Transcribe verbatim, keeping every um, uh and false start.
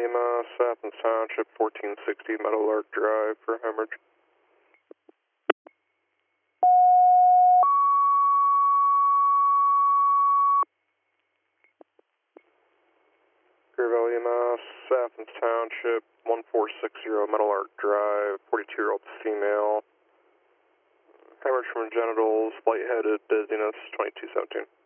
Valley, Mass, Athens Township, fourteen sixty Meadowlark Drive for hemorrhage. Greer Valley, Mass, Athens Township, one four six zero Meadowlark Drive, forty-two-year-old female. Hemorrhage from genitals, lightheaded, dizziness, twenty-two seventeen.